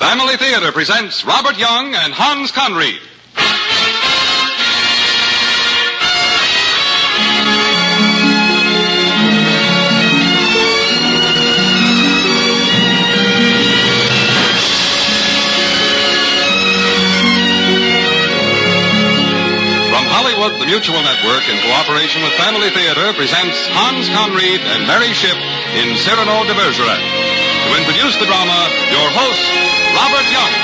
Family Theater presents Robert Young and Hans Conried. From Hollywood, the Mutual Network, in cooperation with Family Theater, presents Hans Conried and Mary Shipp in Cyrano de Bergerac. To introduce the drama, your host, Robert Young.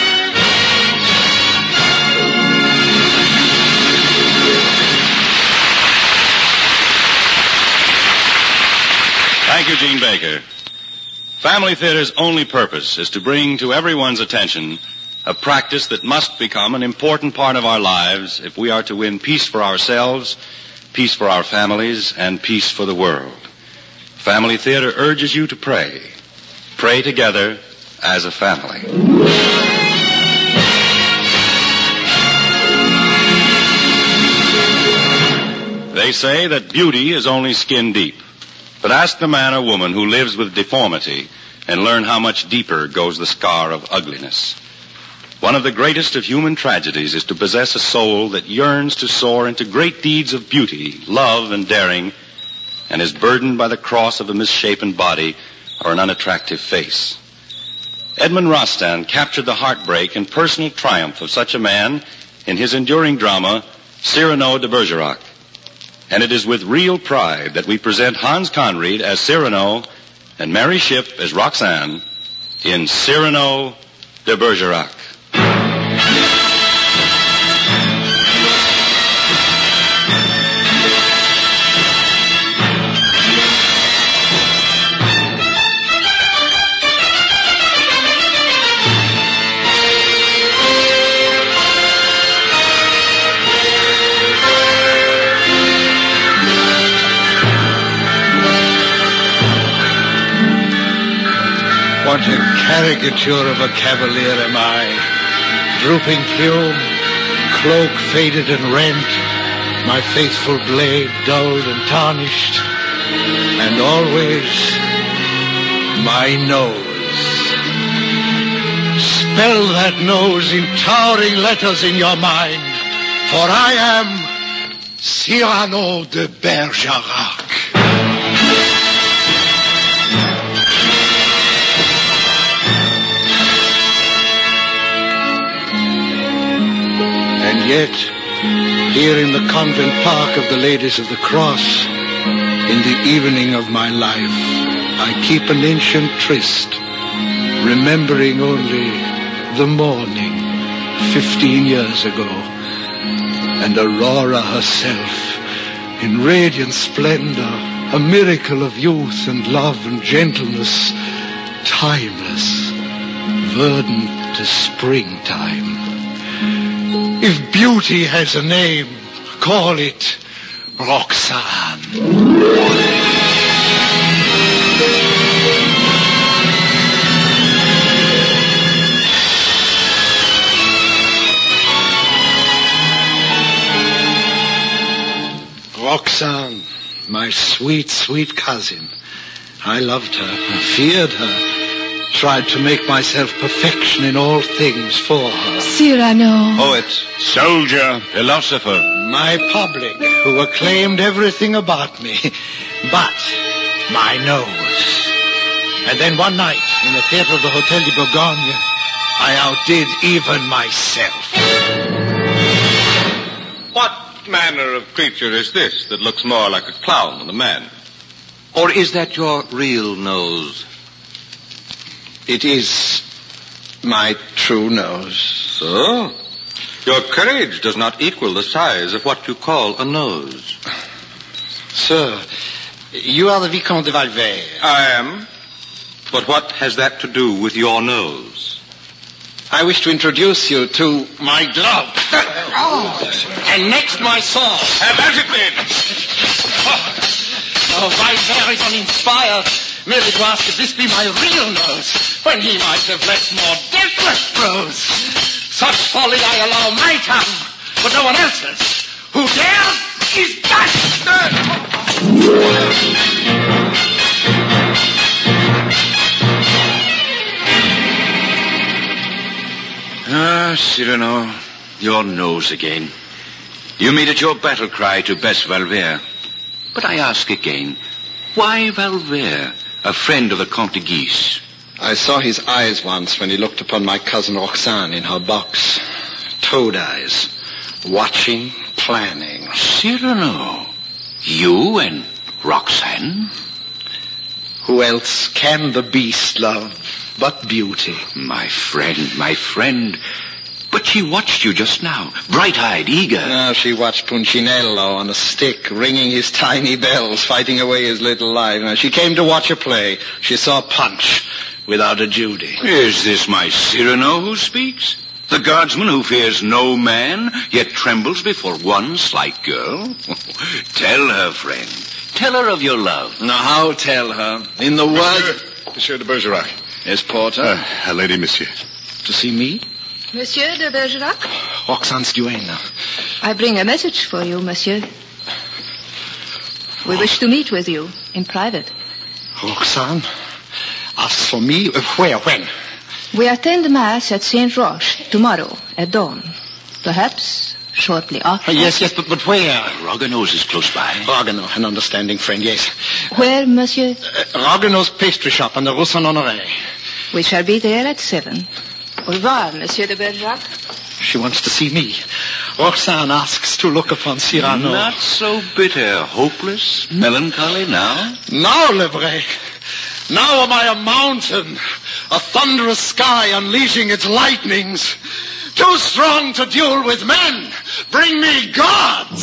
Thank you, Gene Baker. Family Theater's only purpose is to bring to everyone's attention a practice that must become an important part of our lives if we are to win peace for ourselves, peace for our families, and peace for the world. Family Theater urges you to pray. Pray together as a family. They say that beauty is only skin deep. But ask the man or woman who lives with deformity and learn how much deeper goes the scar of ugliness. One of the greatest of human tragedies is to possess a soul that yearns to soar into great deeds of beauty, love, and daring, and is burdened by the cross of a misshapen body or an unattractive face. Edmond Rostand captured the heartbreak and personal triumph of such a man in his enduring drama, Cyrano de Bergerac. And it is with real pride that we present Hans Conried as Cyrano and Mary Shipp as Roxanne in Cyrano de Bergerac. What a caricature of a cavalier am I. Drooping plume, cloak faded and rent, my faithful blade dulled and tarnished, and always my nose. Spell that nose in towering letters in your mind, for I am Cyrano de Bergerac. And yet, here in the convent park of the Ladies of the Cross, in the evening of my life, I keep an ancient tryst, remembering only the morning 15 years ago, and Aurora herself, in radiant splendor, a miracle of youth and love and gentleness, timeless, verdant to springtime. If beauty has a name, call it Roxanne. Roxanne, my sweet, sweet cousin. I loved her, I feared her. Tried to make myself perfection in all things for her. Cyrano. Poet, soldier, philosopher. My public, who acclaimed everything about me, but my nose. And then one night, in the theater of the Hotel de Bourgogne, I outdid even myself. What manner of creature is this that looks more like a clown than a man? Or is that your real nose? It is my true nose. So? Your courage does not equal the size of what you call a nose. Sir, you are the Vicomte de Valverde. I am. But what has that to do with your nose? I wish to introduce you to my glove. And next my sword. Have as it been. Oh, Valverde is uninspired. Merely to ask if this be my real nose, when he might have left more deathless prose. Such folly I allow my tongue, but no one else's. Who dares is done. Ah, Cyrano, your nose again. You made it your battle cry to Bess Valvert. But I ask again, why Valvert, a friend of the Comte de Guise? I saw his eyes once when he looked upon my cousin Roxane in her box. Toad eyes. Watching, planning. Cyrano, you and Roxane? Who else can the beast love but beauty? My friend. But she watched you just now, bright-eyed, eager. No, she watched Punchinello on a stick, ringing his tiny bells, fighting away his little life. Now, she came to watch a play. She saw Punch without a Judy. Is this my Cyrano who speaks? The guardsman who fears no man, yet trembles before one slight girl? Tell her, friend. Tell her of your love. Now, how tell her? In the word... Monsieur de Bergerac. Yes, Porter? A lady, monsieur. To see me? Monsieur de Bergerac? Roxane's duenna. I bring a message for you, monsieur. We wish to meet with you in private. Roxane asks for me? Where? When? We attend Mass at St. Roch tomorrow at dawn. Perhaps shortly after. Yes, but where? Roganos is close by. Roganos, an understanding friend, yes. Where, monsieur? Roganos pastry shop on the Rue Saint-Honoré. We shall be there at 7. Au revoir, Monsieur de Bergerac. She wants to see me. Roxane asks to look upon Cyrano. Not so bitter, hopeless, melancholy now? Now, Lebray. Now am I a mountain, a thunderous sky unleashing its lightnings. Too strong to duel with men. Bring me gods!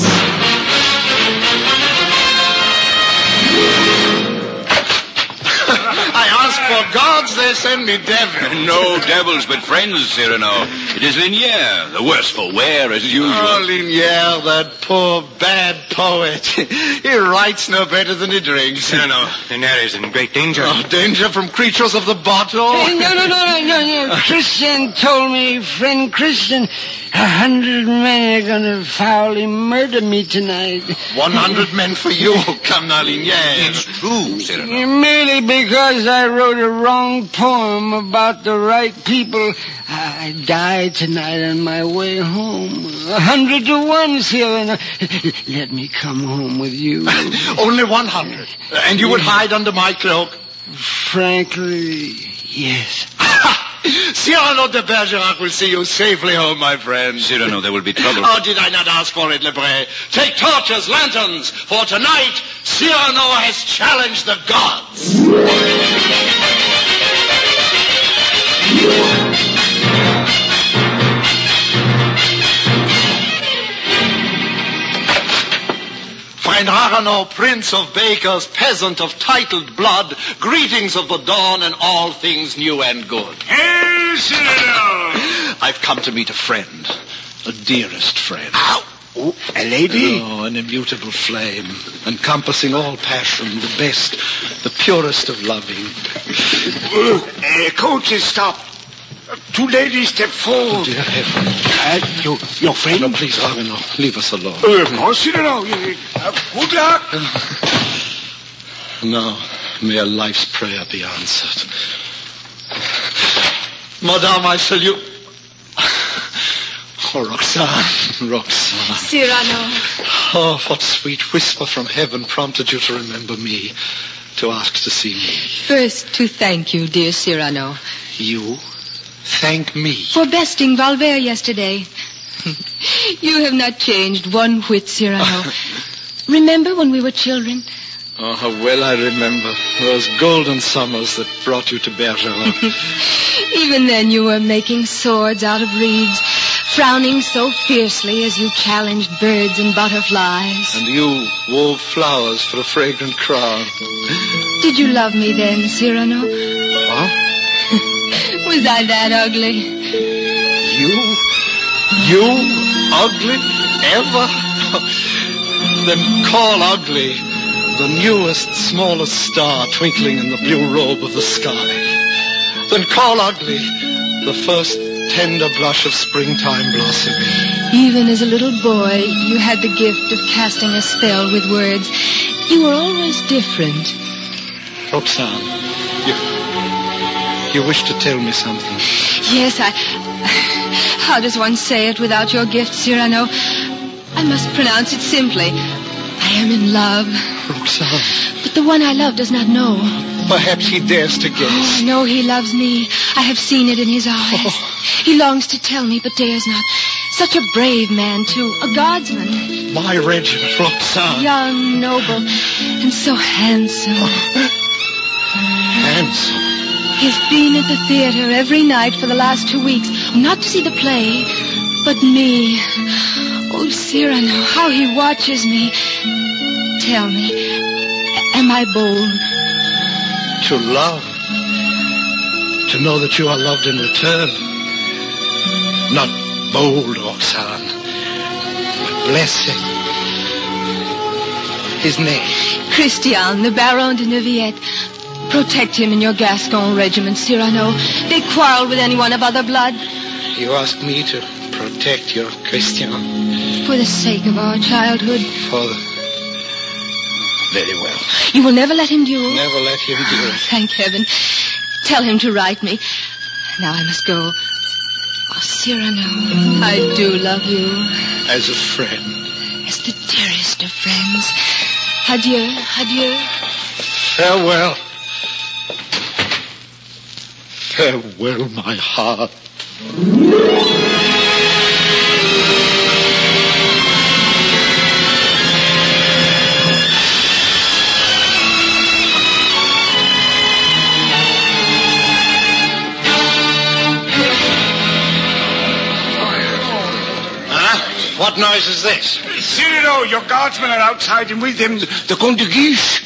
I ask for gods, they send me devils. No devils, but friends, Cyrano. It is Linière, the worse for wear, as usual. Oh, Linière, that poor, bad poet. He writes no better than he drinks. Cyrano, Linière is in great danger. Oh, danger from creatures of the bottle? No. Christian told me, friend Christian, 100 men are going to foully murder me tonight. 100 men for you. Come now, Linière. It's true, Cyrano. Merely because I wrote a wrong poem about the right people, I died tonight on my way home. 100 to 1, Cyrano. Let me come home with you. Only 100. And you would hide under my cloak? Frankly, yes. Cyrano de Bergerac will see you safely home, my friend. Cyrano, there will be trouble. Oh, did I not ask for it, Lebray? Take torches, lanterns, for tonight, Cyrano has challenged the gods. Fine Arano, prince of bakers, peasant of titled blood, greetings of the dawn and all things new and good. Hey, Cyrano! I've come to meet a friend, a dearest friend. Ow! Oh, a lady? Oh, an immutable flame, encompassing all passion, the best, the purest of loving. Coaches, stop. Two ladies step forward. Oh, dear heaven. Your friend? No, please, Arno, leave us alone. No, Cyrano. Good luck. No, may a life's prayer be answered. Madame, I salute... Oh, Roxane. Cyrano. Oh, what sweet whisper from heaven prompted you to remember me, to ask to see me. First, to thank you, dear Cyrano. You? Thank me. For besting Valvert yesterday. You have not changed one whit, Cyrano. Remember when we were children? Oh, how well I remember those golden summers that brought you to Bergerac. Even then you were making swords out of reeds, frowning so fiercely as you challenged birds and butterflies. And you wove flowers for a fragrant crown. Did you love me then, Cyrano? What? Was I that ugly? You ugly? Ever? Then call ugly the newest, smallest star twinkling in the blue robe of the sky. Then call ugly the first tender blush of springtime blossoming. Even as a little boy, you had the gift of casting a spell with words. You were always different. Roxane, you wish to tell me something. Yes, how does one say it without your gift, Cyrano? I must pronounce it simply. I am in love. Roxane. But the one I love does not know. Perhaps he dares to guess. Oh, no, he loves me. I have seen it in his eyes. Oh. He longs to tell me, but dares not. Such a brave man, too. A guardsman. My Reginald, Roxane. Young, noble, and so handsome. Handsome. He's been at the theater every night for the last 2 weeks. Not to see the play, but me. Oh, Cyrano, how he watches me. Tell me, am I bold? To love. To know that you are loved in return. Not bold, Roxane, but blessed. His name? Christian, the Baron de Neuvillette. Protect him in your Gascon regiment, Cyrano. They quarrel with anyone of other blood. You ask me to protect your Christian? For the sake of our childhood. Very well. You will never let him duel? Never let him do it. Thank heaven. Tell him to write me. Now I must go. Oh, Cyrano, I do love you. As a friend. As the dearest of friends. Adieu, adieu. Farewell. Farewell, my heart. What noise is this? Cyrano, your guardsmen are outside, and with them the Comte de Guiche.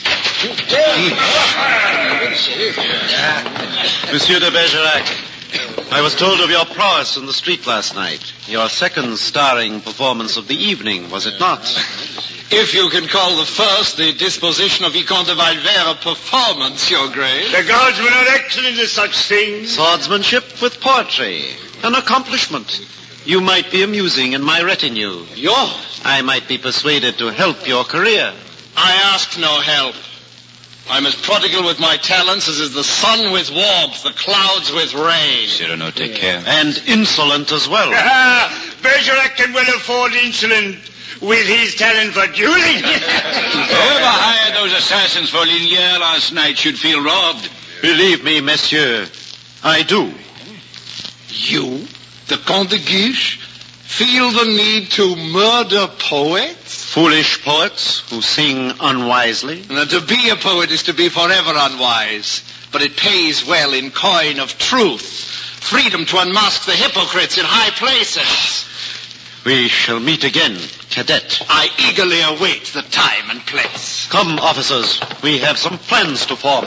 Monsieur de Bergerac, I was told of your prowess in the street last night. Your second starring performance of the evening, was it not? If you can call the first the disposition of Vicomte de Valvert a performance, Your Grace. The guardsmen are excellent at such things. Swordsmanship with poetry. An accomplishment. You might be amusing in my retinue. Yours? I might be persuaded to help your career. I ask no help. I'm as prodigal with my talents as is the sun with warmth, the clouds with rain. Cyrano, take care. And insolent as well. Bergerac can well afford insolent with his talent for dueling. Whoever hired those assassins for Lignières last night should feel robbed. Believe me, monsieur, I do. You, the Comte de Guiche, feel the need to murder poets? Foolish poets who sing unwisely. Now, to be a poet is to be forever unwise, but it pays well in coin of truth. Freedom to unmask the hypocrites in high places. We shall meet again, cadet. I eagerly await the time and place. Come, officers, we have some plans to form.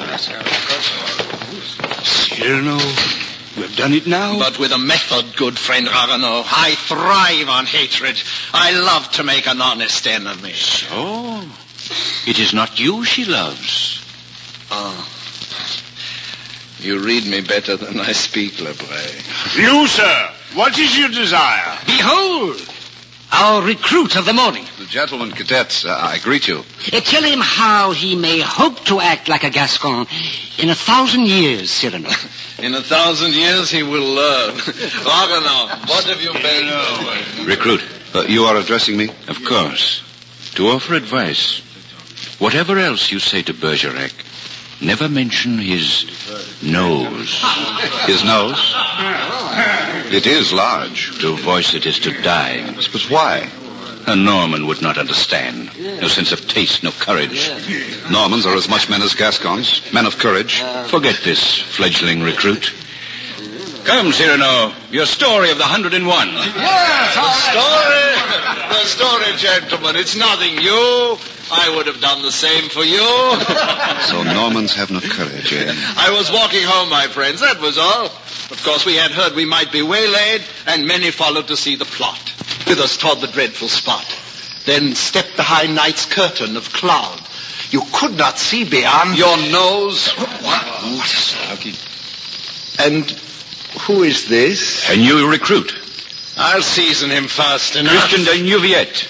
Cyrano, we've done it now. But with a method, good friend Ragueneau. I thrive on hatred. I love to make an honest enemy. So, it is not you she loves. Oh. You read me better than I speak, Lebray. You, sir, what is your desire? Behold, our recruit of the morning. The gentleman cadets, I greet you. Tell him how he may hope to act like a Gascon in 1,000 years, Cyrano. In 1,000 years he will learn. Ragueneau, what have you been? Recruit, you are addressing me? Of course. To offer advice. Whatever else you say to Bergerac, never mention his nose. His nose? It is large. To voice it is to die. But why? A Norman would not understand. No sense of taste, no courage. Normans are as much men as Gascons, men of courage. Forget this, fledgling recruit. Come, Cyrano, your story of the 101. Yes, the story, gentlemen. It's nothing new. I would have done the same for you. So Normans have no courage, eh? I was walking home, my friends, that was all. Of course, we had heard we might be waylaid, and many followed to see the plot. With us toward the dreadful spot. Then stepped behind night's curtain of cloud. You could not see beyond your nose. What is that? And who is this? A new recruit. I'll season him fast enough. Christian de Neuvillette.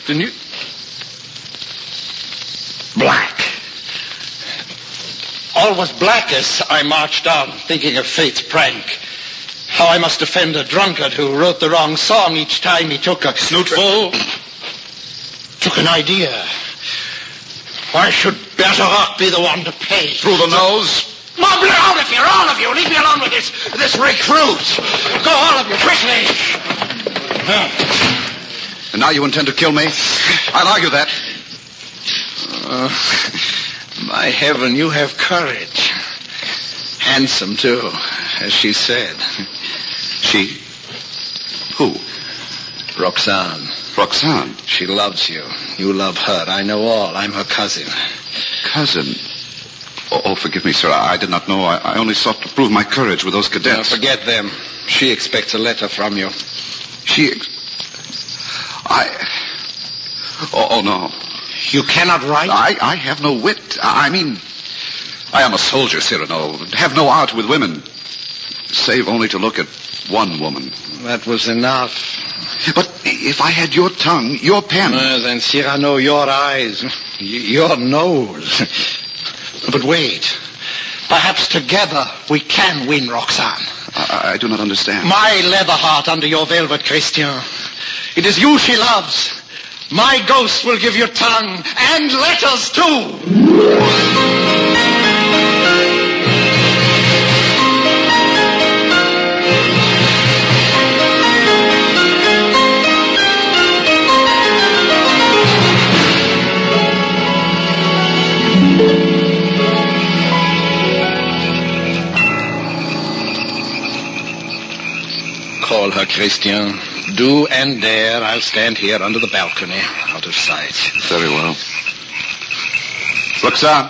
Black. All was black as I marched on, thinking of fate's prank. How I must defend a drunkard who wrote the wrong song each time he took a snootful. Took an idea. Why should Bergerac be the one to pay? Through the nose? Mumble out of here, all of you. Leave me alone with this recruit. Go, all of you, quickly. And now you intend to kill me? I'll argue that. My heaven, you have courage. Handsome, too, as she said. She? Who? Roxane. Roxane? She loves you. You love her. I know all. I'm her cousin. Cousin? Oh, forgive me, sir. I did not know. I only sought to prove my courage with those cadets. No, forget them. She expects a letter from you. Oh, no. You cannot write? I have no wit. I mean, I am a soldier, Cyrano. Have no art with women. Save only to look at one woman. That was enough. But if I had your tongue, your pen... Then, Cyrano, your eyes, your nose. But wait. Perhaps together we can win Roxane. I do not understand. My leather heart under your velvet, Christian. It is you she loves. My ghost will give you tongue and letters, too. Call her, Christian. Do and dare. I'll stand here under the balcony, out of sight. Very well. Roxane.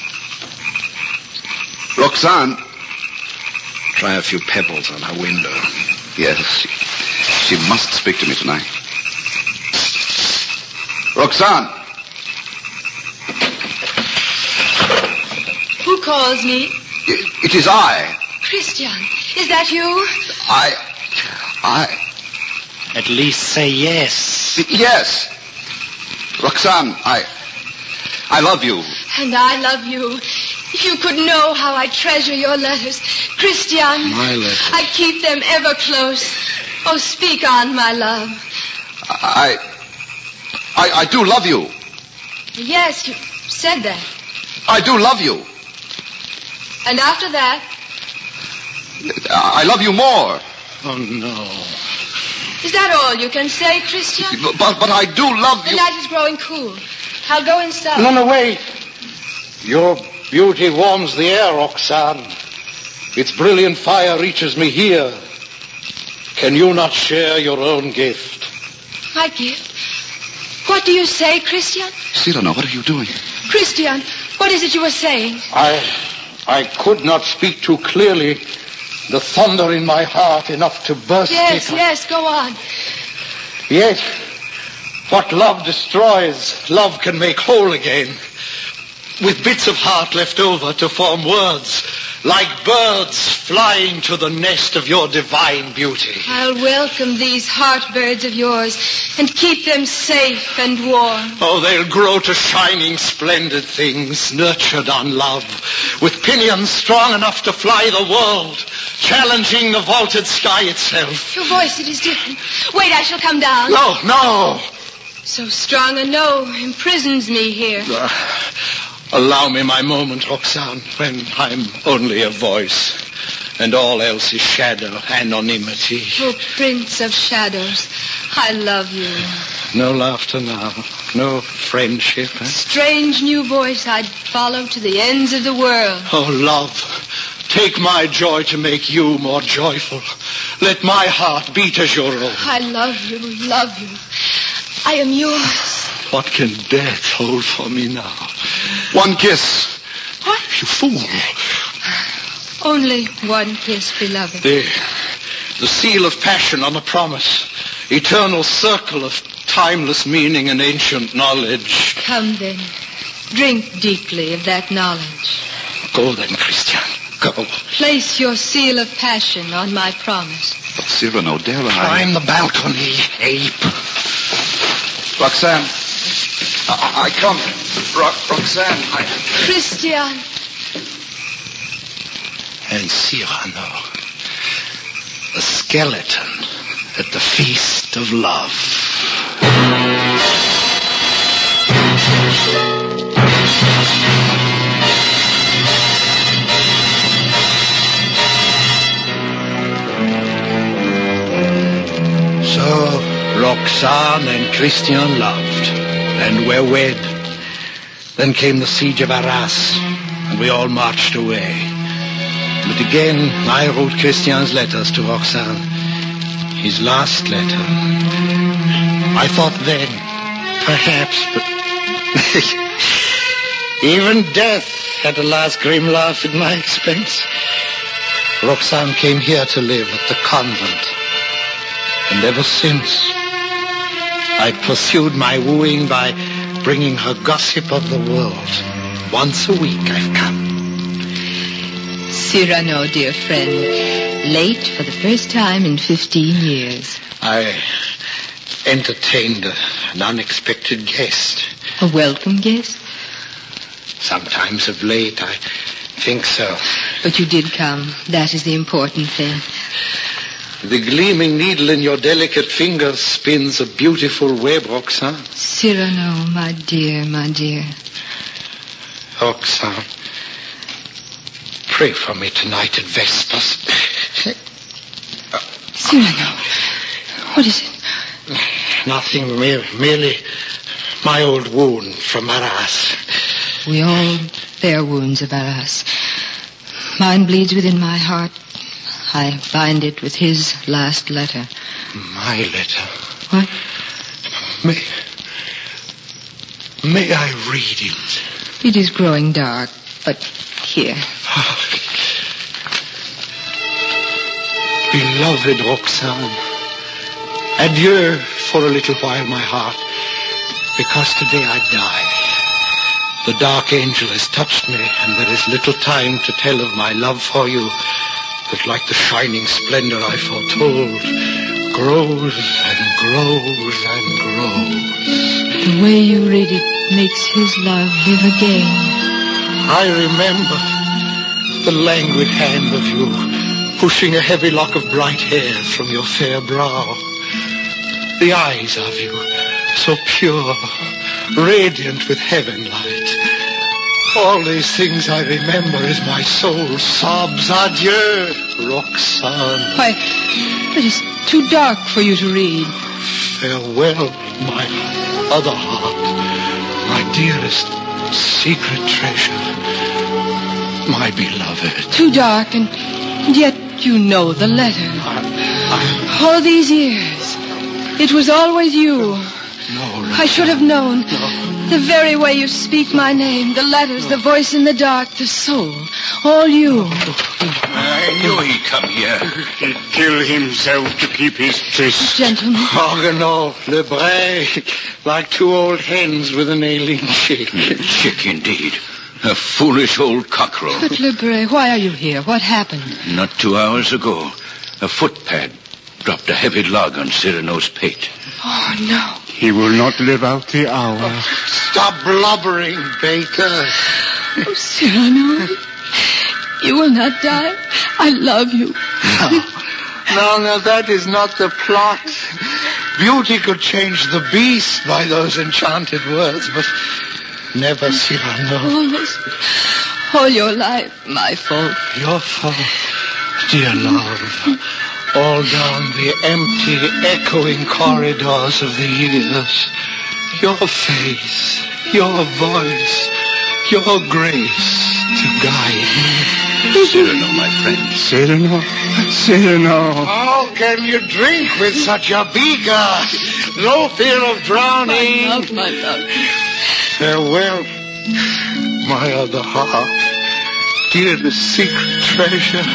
Roxane. Try a few pebbles on her window. Yes. She must speak to me tonight. Roxane. Who calls me? It is I. Christian, is that you? At least say yes. Yes. Roxane, I love you. And I love you. If you could know how I treasure your letters. Christian. My letters. I keep them ever close. Oh, speak on, my love. I do love you. Yes, you said that. I do love you. And after that? I love you more. Oh, no. Is that all you can say, Christian? But I do love The you. night is growing cool. I'll go inside. No, wait. Your beauty warms the air, Roxane. Its brilliant fire reaches me here. Can you not share your own gift? My gift? What do you say, Christian? Cyrano, what are you doing? Christian, what is it you were saying? I could not speak too clearly. The thunder in my heart enough to burst it. Yes, go on. Yet, what love destroys, love can make whole again. With bits of heart left over to form words, like birds flying to the nest of your divine beauty. I'll welcome these heart-birds of yours and keep them safe and warm. Oh, they'll grow to shining, splendid things, nurtured on love, with pinions strong enough to fly the world, challenging the vaulted sky itself. Your voice, it is different. Wait, I shall come down. No. So strong a no imprisons me here. Allow me my moment, Roxane, when I'm only a voice, and all else is shadow, anonymity. Oh, Prince of Shadows, I love you. No laughter now, no friendship. Strange new voice I'd follow to the ends of the world. Oh, love, take my joy to make you more joyful. Let my heart beat as your own. I love you. I am yours. What can death hold for me now? One kiss. What? You fool. Only one kiss, beloved. The seal of passion on a promise. Eternal circle of timeless meaning and ancient knowledge. Come then. Drink deeply of that knowledge. Go then, Christian. Go. Place your seal of passion on my promise. But Cyrano, dare I... Climb the balcony, ape. Roxane. I come. Roxane, Christian. And Cyrano. a skeleton at the feast of love. So Roxane and Christian loved and were wed. Then came the siege of Arras, and we all marched away. But again, I wrote Christian's letters to Roxane. His last letter. I thought then, perhaps, but even death had a last grim laugh at my expense. Roxane came here to live at the convent. And ever since, I pursued my wooing by bringing her gossip of the world. Once a week I've come. Cyrano, dear friend, late for the first time in 15 years. I entertained an unexpected guest. A welcome guest? Sometimes of late, I think so. But you did come. That is the important thing. The gleaming needle in your delicate fingers spins a beautiful web, Roxane. Cyrano, my dear, my dear. Roxane, pray for me tonight at Vespers. Cyrano, what is it? Nothing, merely my old wound from Arras. We all bear wounds of Arras. Mine bleeds within my heart. I bind it with his last letter. My letter? What? May I read it? It is growing dark, but here. Beloved Roxane, adieu for a little while, my heart, because today I die. The dark angel has touched me, and there is little time to tell of my love for you, that like the shining splendor I foretold, grows and grows and grows. The way you read it makes his love live again. I remember the languid hand of you, pushing a heavy lock of bright hair from your fair brow. The eyes of you, so pure, radiant with heaven light. All these things I remember as my soul sobs adieu, Roxane. Why, it is too dark for you to read. Farewell, my other heart, my dearest secret treasure, my beloved. Too dark, and yet you know the letter. All these years, it was always you. No, I should have known. No. The very way you speak my name, the letters, the voice in the dark, the soul. All you. I knew he'd come here. He'd kill himself to keep his tryst. Gentlemen. Organot, Lebray, like two old hens with an ailing chick. Chick, indeed. A foolish old cockerel. But, Lebray, why are you here? What happened? Not 2 hours ago, a footpad dropped a heavy log on Cyrano's pate. Oh, no. He will not live out the hour. Oh, stop blubbering, Baker. Oh, Cyrano, you will not die. I love you. No, that is not the plot. Beauty could change the beast by those enchanted words, but never Cyrano. All your life, my fault. Your fault, dear love. All down the empty, echoing corridors of the years. Your face, your voice, your grace to guide me. Cyrano, my friend. Cyrano. How can you drink with such a beaker? No fear of drowning. My love. Farewell, my other heart. Dearest secret treasure.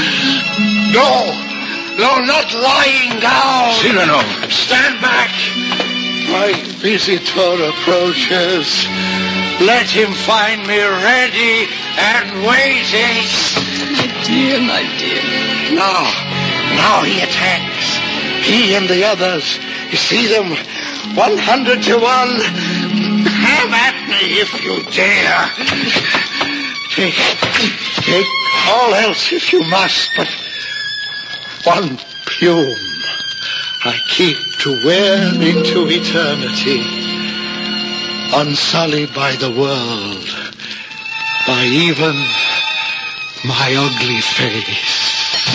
No, not lying down. Cyrano. Stand back. My visitor approaches. Let him find me ready and waiting. My dear. Now he attacks. He and the others. You see them? 100 to 1. Have at me if you dare. Take all else if you must, but one perfume I keep to wear into eternity, unsullied by the world, by even my ugly face.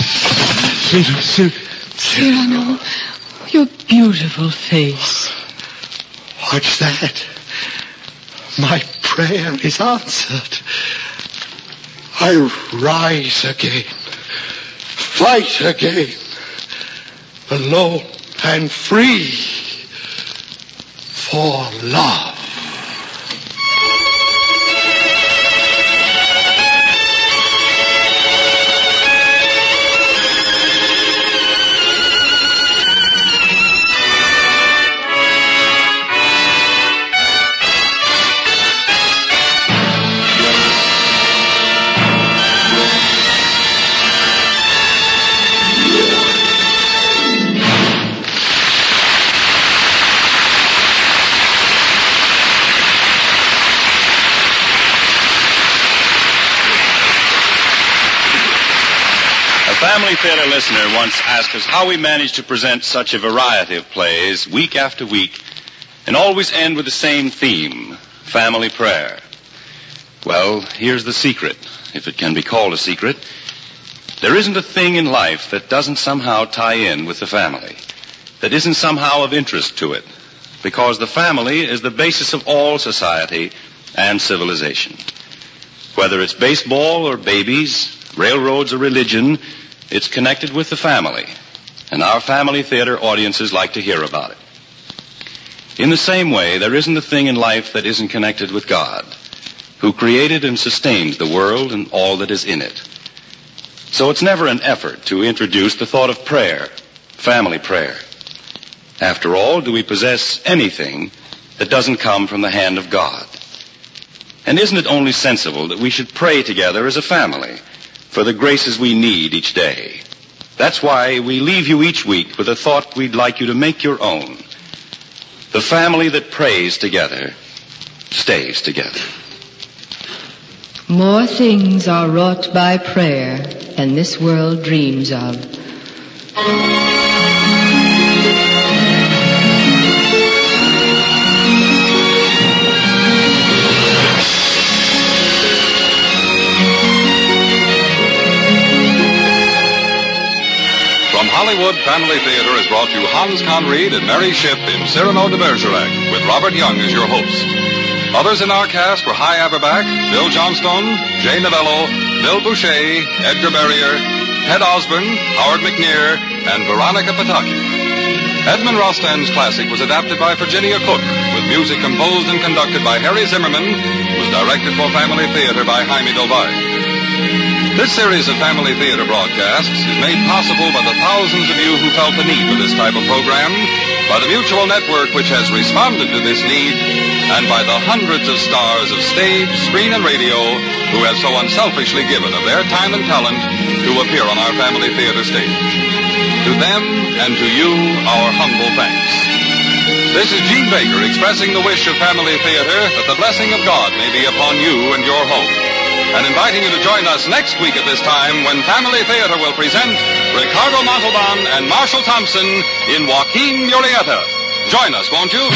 Cyrano, your beautiful face. What's that? My prayer is answered. I rise again, fight again, alone and free for love. Family Theater listener once asked us how we managed to present such a variety of plays week after week and always end with the same theme, family prayer. Well, here's the secret, if it can be called a secret. There isn't a thing in life that doesn't somehow tie in with the family, that isn't somehow of interest to it, because the family is the basis of all society and civilization. Whether it's baseball or babies, railroads or religion, it's connected with the family, and our family theater audiences like to hear about it. In the same way, there isn't a thing in life that isn't connected with God, who created and sustains the world and all that is in it. So it's never an effort to introduce the thought of prayer, family prayer. After all, do we possess anything that doesn't come from the hand of God? And isn't it only sensible that we should pray together as a family for the graces we need each day? That's why we leave you each week with a thought we'd like you to make your own. The family that prays together stays together. More things are wrought by prayer than this world dreams of. Hollywood Family Theater has brought you Hans Conried and Mary Shipp in Cyrano de Bergerac, with Robert Young as your host. Others in our cast were Hy Averback, Bill Johnstone, Jay Novello, Bill Boucher, Edgar Barrier, Ted Osborne, Howard McNear, and Veronica Pataki. Edmund Rostand's classic was adapted by Virginia Cook, with music composed and conducted by Harry Zimmerman, was directed for Family Theater by Jaime Del Valle. This series of family theater broadcasts is made possible by the thousands of you who felt the need for this type of program, by the Mutual Network which has responded to this need, and by the hundreds of stars of stage, screen, and radio who have so unselfishly given of their time and talent to appear on our family theater stage. To them and to you, our humble thanks. This is Gene Baker expressing the wish of Family Theater that the blessing of God may be upon you and your home, and inviting you to join us next week at this time when Family Theater will present Ricardo Montalban and Marshall Thompson in Joaquin Murrieta. Join us, won't you?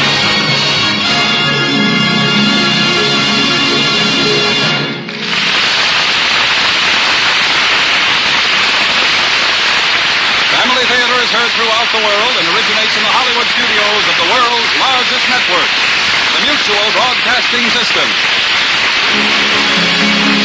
Family Theater is heard throughout the world and originates in the Hollywood studios of the world's largest network, the Mutual Broadcasting System.